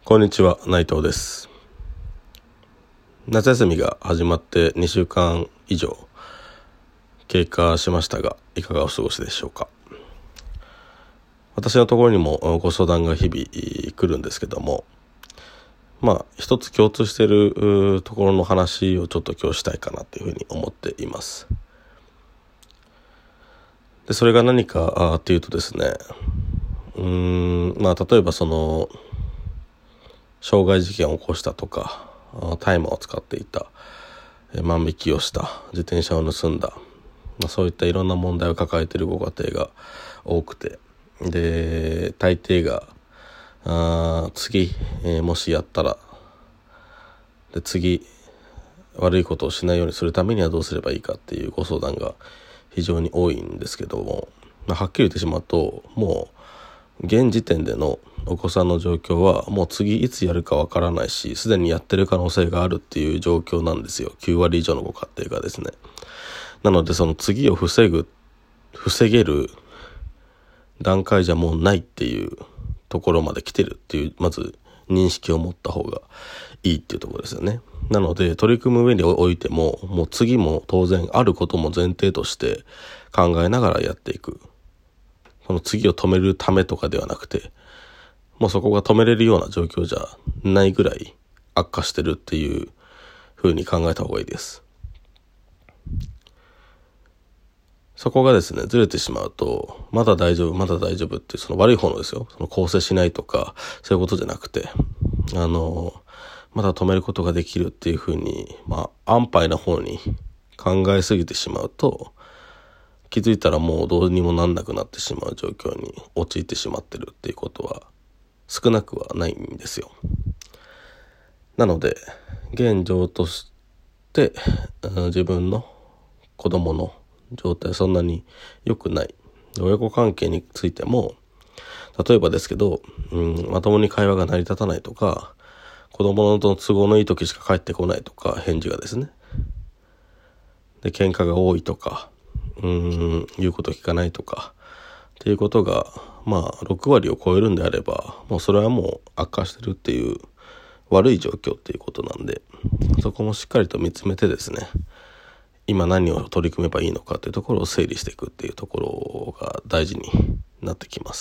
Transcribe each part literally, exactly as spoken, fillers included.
こんにちは、内藤です。夏休みが始まってにしゅうかん以上経過しましたが、いかがお過ごしでしょうか。私のところにもご相談が日々来るんですけども、まあ一つ共通しているところの話をちょっと今日したいかなというふうに思っています。で、それが何かっていうとですね、うーん、まあ例えばその傷害事件を起こしたとか、大麻を使っていた、万引きをした、自転車を盗んだ、まあ、そういったいろんな問題を抱えているご家庭が多くて、で大抵があ次、えー、もしやったらで次悪いことをしないようにするためにはどうすればいいかっていうご相談が非常に多いんですけども、まあ、はっきり言ってしまうと、もう現時点でのお子さんの状況はもう次いつやるかわからないし、すでにやってる可能性があるっていう状況なんですよ。きゅうわり以上のご家庭がですね。なのでその次を防ぐ防げる段階じゃもうないっていうところまで来てるっていう、まず認識を持った方がいいっていうところですよね。なので取り組む上においても、もう次も当然あることも前提として考えながらやっていく。その次を止めるためとかではなくて、もうそこが止めれるような状況じゃないぐらい悪化してるっていう風に考えた方がいいです。そこがですね、ずれてしまうと、まだ大丈夫、まだ大丈夫っていう、その悪い方のですよ。その更生しないとか、そういうことじゃなくて、あの、まだ止めることができるっていう風に、まあ、安牌な方に考えすぎてしまうと、気づいたらもうどうにもなんなくなってしまう状況に陥ってしまってるっていうことは少なくはないんですよ。なので、現状として、自分の子供の状態そんなに良くない。親子関係についても、例えばですけど、うん、まともに会話が成り立たないとか、子供の都合のいい時しか帰ってこないとか、返事がですね。で、喧嘩が多いとか、うーん、言うこと聞かないとか、っていうことが、まあ、ろくわりを超えるんであれば、もうそれはもう悪化してるっていう悪い状況っていうことなんで、そこもしっかりと見つめてですね、今何を取り組めばいいのかっていうところを整理していくっていうところが大事になってきます。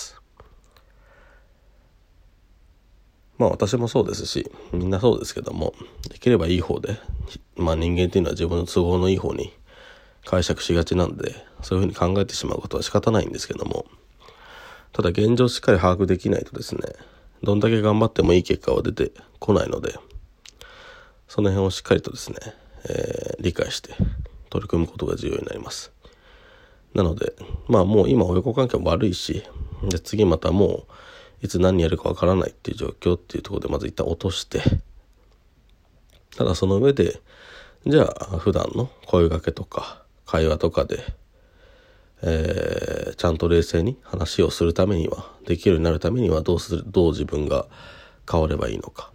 まあ私もそうですし、みんなそうですけども、できればいい方で、まあ人間っていうのは自分の都合のいい方に解釈しがちなんで、そういうふうに考えてしまうことは仕方ないんですけども、ただ現状しっかり把握できないとですね、どんだけ頑張ってもいい結果は出てこないので、その辺をしっかりとですね、えー、理解して取り組むことが重要になります。なので、まあもう今親子関係も悪いし、で次またもういつ何やるかわからないっていう状況っていうところでまず一旦落として、ただその上で、じゃあ普段の声掛けとか会話とかで、えー、ちゃんと冷静に話をするためには、できるようになるためにはどうする、どう自分が変わればいいのか。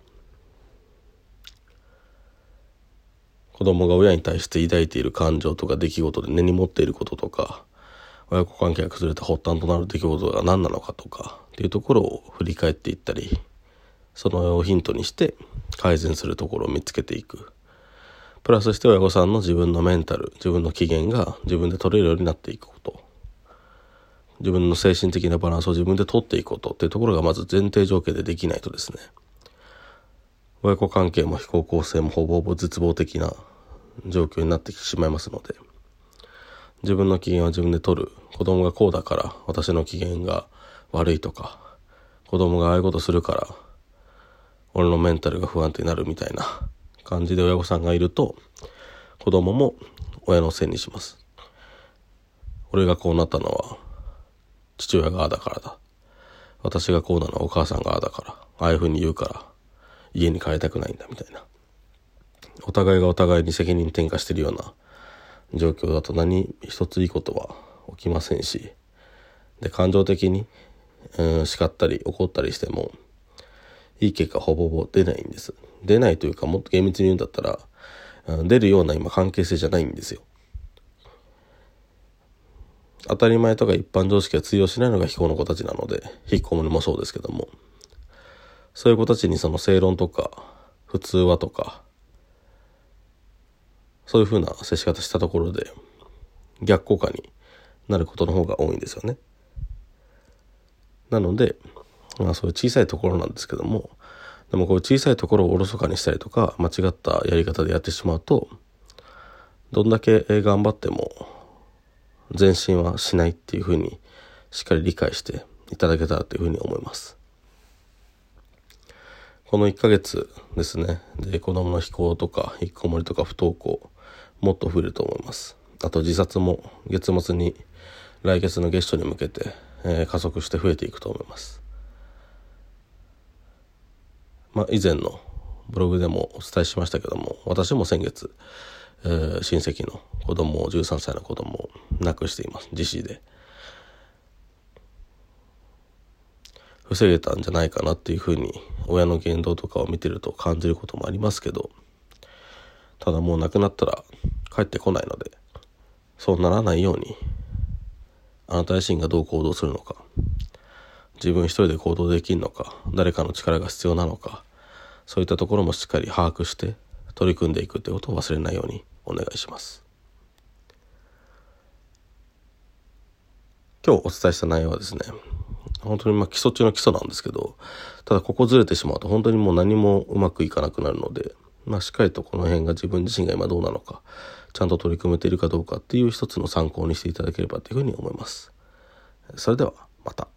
子供が親に対して抱いている感情とか出来事で根に持っていることとか、親子関係が崩れた発端となる出来事が何なのかとかっていうところを振り返っていったり、そのヒントにして改善するところを見つけていく。プラスして親御さんの自分のメンタル、自分の機嫌が自分で取れるようになっていくこと。自分の精神的なバランスを自分で取っていくことっていうところがまず前提条件でできないとですね、親子関係も非行構成もほぼほぼ絶望的な状況になってしまいますので、自分の機嫌は自分で取る。子供がこうだから私の機嫌が悪いとか、子供がああいうことするから俺のメンタルが不安定になるみたいな感じで親御さんがいると、子供も親のせいにします。俺がこうなったのは父親がああだからだ。私がこうなのはお母さんがああだから。ああいうふうに言うから家に帰りたくないんだみたいな。お互いがお互いに責任転嫁しているような状況だと何一ついいことは起きませんし、で感情的に、うん、叱ったり怒ったりしてもいい結果ほぼほぼ出ないんです。出ないというか、もっと厳密に言うんだったら、うん、出るような今関係性じゃないんですよ。当たり前とか一般常識が通用しないのが非行の子たちなので、引きこもりもそうですけども、 そういう子たちにその正論とか普通はとかそういうふうな接し方したところで逆効果になることの方が多いんですよね。なので、まあ、そういう小さいところなんですけども、でもこういう小さいところをおろそかにしたりとか間違ったやり方でやってしまうと、どんだけ頑張っても前進はしないっていうふうにしっかり理解していただけたらというふうに思います。このいっかげつですね、で子供の非行とか引きこもりとか不登校もっと増えると思います。あと自殺も月末に来月の月初に向けて、えー、加速して増えていくと思います。まあ、以前のブログでもお伝えしましたけども、私も先月、えー、親戚の子供をじゅうさんさいの子供を亡くしています。自死で防げたんじゃないかなっていうふうに親の言動とかを見てると感じることもありますけど、ただもう亡くなったら帰ってこないので、そうならないようにあなた自身がどう行動するのか、自分一人で行動できるのか、誰かの力が必要なのか、そういったところもしっかり把握して取り組んでいくということを忘れないようにお願いします。今日お伝えした内容はですね、本当にまあ基礎中の基礎なんですけど、ただここずれてしまうと本当にもう何もうまくいかなくなるので、まあ、しっかりとこの辺が自分自身が今どうなのか、ちゃんと取り組めているかどうかっていう一つの参考にしていただければというふうに思います。それではまた。